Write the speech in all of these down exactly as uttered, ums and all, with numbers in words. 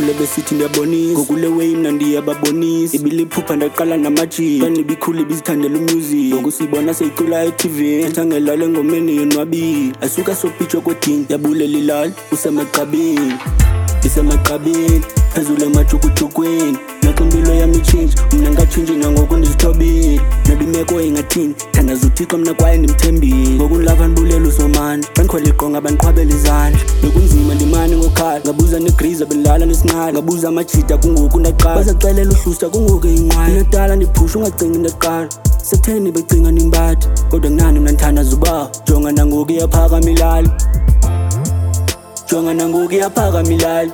khule besithi ndiyabonisa ngokule way mna ndiyababonisa ibiliphupha ndaqala namaji kanibikhule ibizithandela umusic ngokusibona seyicula e-T V ethangelale ngomeni yonwabile asuka sopitshwa kwedini yabulela ilali usemagqabini isemagqabini phezulu emajukujukwini nakumpilo yami itshintshe mna ngatshintshi nangoku ndizithobile noba imeko ingathini thandaza uThixo mna kwaye ndimthembile ngokunilava ndibulela usomandla xa ndikhwela iqonga bandiqhwabela izandla bekunzima ndimane ngokhala ngabuza negriza bendilala nesinqala ngabuza amajita kungoku ndaqala bazaxelela uhlusa kungoku inqwaya inatala ndiphusha ungacingi ndaqala sekutheni becinga nimbathi kodwa kunani mna ndithandaza uba jonga nangoku iyaphakama ilali jonga nangoku iyaphakama ilali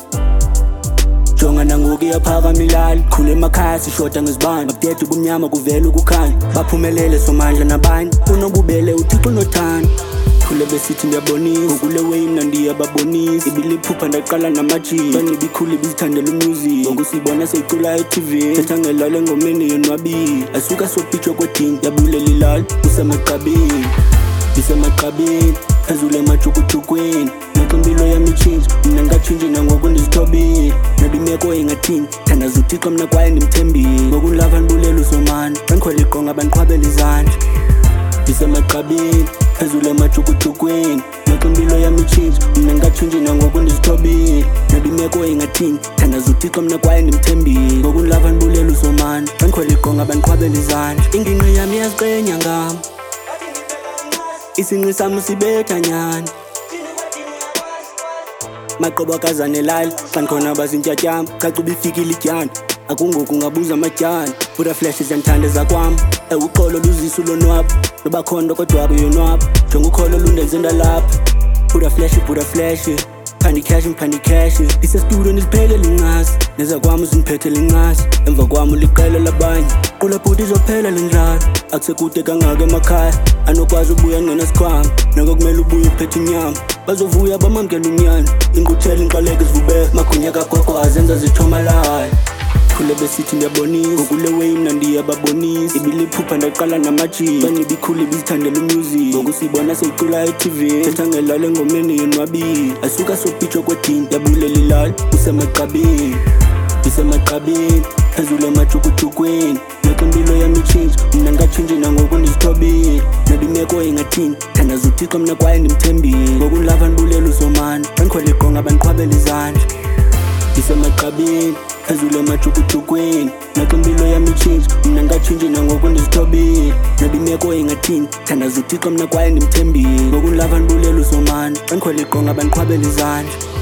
jonga nangoku iyaphakama ilali khule emakhaya sishoda ngezibane bakudede ubumnyama kuvele ukukhanya baphumelele somandla nabanye unobubele uThixo unothando khule besithi ndiyabonisa ngokule way mna ndiyababonisa ibiliphupha ndaqala namaji kanibikhule ibizithandela umusic ngokusibona seyicula e-T V ethangelale ngomeni yonwabile asuka sopitshwa kwedini yabulela ilali usemagqabini isemagqabini phezulu emajukujukwini nakumpilo yami itshintshe mna ngatshintshi nangoku ndizithobile noba imeko ingathini thandaza uThixo mna kwaye ndimthembile ngokunilava ndibulela usomandla xa ndikhwela iqonga bandiqhwabela izandla isemagqabini phezulu emajukujukwini nakumpilo yami itshintshe mna ngatshintshi nangoku ndizithobile noba imeko ingathini thandaza uThixo mna kwaye ndimthembile ngokunilava ndibulela usomandla xa ndikhwela iqonga bandiqhwabela izandla ingingqi yami iyaziqenya ngam isinqi sami sibetha nyani maqobo akazanelali xa ndikhona bazintyatyam caca ubifikile ityani akungoku ngabuza amatyani pura flash ziyandithanda zakwam ewuxolo luzisa ulonwabo noba khonto kodwa kuyonwabo jonga ukholo lundenze ndalapha pura flash pura flash phandi cash mphandi cash ndisestudio ndiziphekela incasi nezakwam uzindiphethela incasi emva kwam uliqela labanye qula bhuti izophela le ndlala akusekude kangaka emakhaya anokwazi ubuya ngenasikhwama noko kumele ubuye uphethe inyama bazovuya bamamkela unyana inquthela inqaleke zivubeka magunya kagogo azenza zithomalaya khule besithi ndiyabonisa ngokule way mna ndiyababonisa ibiliphupha ndaqala namaji kanibikhule ibizithandela umusic ngokusibona seyicula e-T V ethangelale ngomeni yonwabile asuka sopitshwa kwedini yabulela ilali usemagqabini isemagqabini phezulu emajukujukwini nakumpilo yami itshintshe mna ngatshintshi nangoku ndizithobile noba imeko ingathini thandaza uThixo mna kwaye ndimthembile ngokunilava ndibulela usomandla xa ndikhwela iqonga bandiqhwabela izandla isemagqabini phezulu emajukujukwini nakumpilo yami itshintshe mna ngatshintshi nangoku ndizithobile noba imeko ingathini thandaza uThixo mna kwaye ndimthembile ngokunilava ndibulela usomandla xa ndikhwela iqonga bandiqhwabela izandla